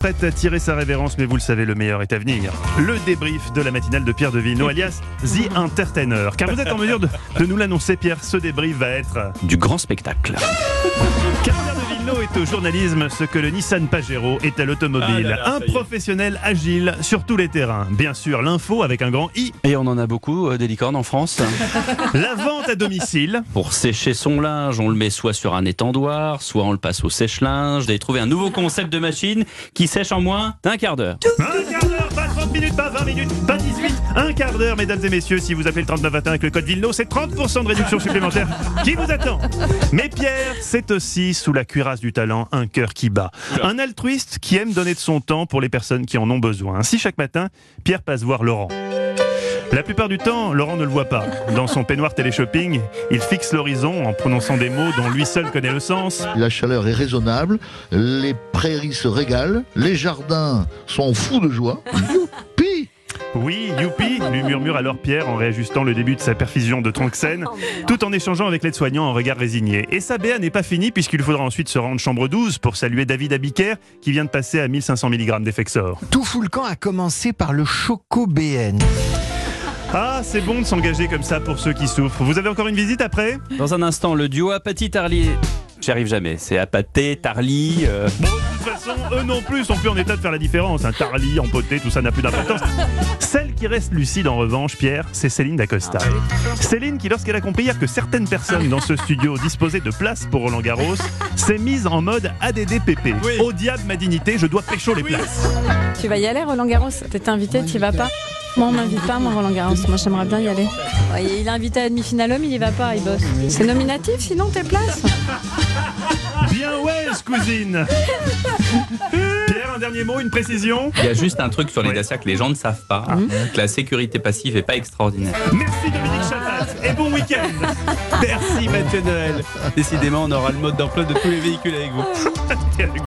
Prête à tirer sa révérence, mais vous le savez, le meilleur est à venir. Le débrief de la matinale de Pierre de Villeneuve, alias The Entertainer. Car vous êtes en mesure de nous l'annoncer, Pierre, ce débrief va être... du grand spectacle. Car Pierre de Villeneuve est au journalisme ce que le Nissan Pajero est à l'automobile. Un professionnel agile sur tous les terrains. Bien sûr, l'info avec un grand I. Et on en a beaucoup des licornes en France. La vente à domicile. Pour sécher son linge, on le met soit sur un étendoir, soit on le passe au sèche-linge. J'ai trouvé un nouveau concept de machine qui sèche en moins d'un quart d'heure. Un quart d'heure, pas 30 minutes, pas 20 minutes, pas 18, un quart d'heure, mesdames et messieurs. Si vous appelez le 3921 avec le code Villeneuve, c'est 30% de réduction supplémentaire qui vous attend. Mais Pierre, c'est aussi sous la cuirasse du talent un cœur qui bat. Un altruiste qui aime donner de son temps pour les personnes qui en ont besoin. Ainsi, chaque matin, Pierre passe voir Laurent. La plupart du temps, Laurent ne le voit pas. Dans son peignoir télé-shopping, il fixe l'horizon en prononçant des mots dont lui seul connaît le sens. La chaleur est raisonnable, les prairies se régalent, les jardins sont fous de joie. Youpi! Oui, youpi, lui murmure alors Pierre en réajustant le début de sa perfusion de Tronxène, tout en échangeant avec l'aide-soignant un regard résigné. Et sa BA n'est pas finie puisqu'il faudra ensuite se rendre chambre 12 pour saluer David Abiker qui vient de passer à 1500 mg d'Effexor. Tout fout le camp a commencé par le Choco BN. Ah, c'est bon de s'engager comme ça pour ceux qui souffrent. Vous avez encore une visite après ? Dans un instant, le duo Apathy-Tarly. J'y arrive jamais. C'est Apathé, Tarly. Bon, de toute façon, eux non plus sont plus en état de faire la différence. Tarly, empoté, tout ça n'a plus d'importance. Celle qui reste lucide en revanche, Pierre, c'est Céline Dacosta. Céline qui, lorsqu'elle a compris hier que certaines personnes dans ce studio disposaient de place pour Roland Garros, s'est mise en mode ADDPP. Oui. Au diable ma dignité, je dois pécho les places. Tu vas y aller, Roland Garros? T'es invité, tu y vas pas? Moi, on m'invite pas, moi, Roland Garros. Moi, j'aimerais bien y aller. Ouais, il est invité à la demi-finale homme, il y va pas, il bosse. C'est nominatif, sinon tes places. Bien ouais, cousine. Pierre, un dernier mot, une précision. Il y a juste un truc sur les Dacia que les gens ne savent pas, que la sécurité passive n'est pas extraordinaire. Merci Dominique Chapat et bon week-end. Merci Mathieu Noël. Décidément, on aura le mode d'emploi de tous les véhicules avec vous.